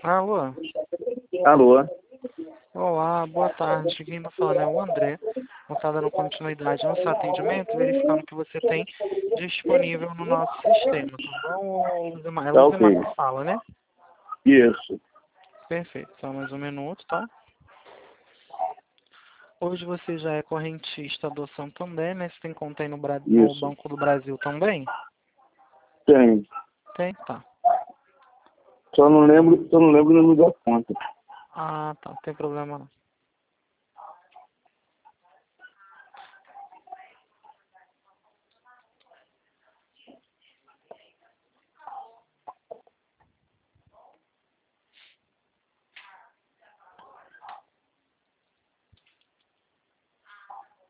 Alô? Alô? Olá, boa tarde. Quem está falando é o André. Vou estar dando continuidade no seu atendimento, verificando o que você tem disponível no nosso sistema, tá bom? É Tá Luzimar ok. que fala, né? Isso. Perfeito. Só mais um minuto, tá? Hoje você já é correntista do Santander, né? Você tem conta aí no Isso. Banco do Brasil também? Tem. Tem? Tá. Só não lembro o nome da conta. Ah, tá. Não tem problema não.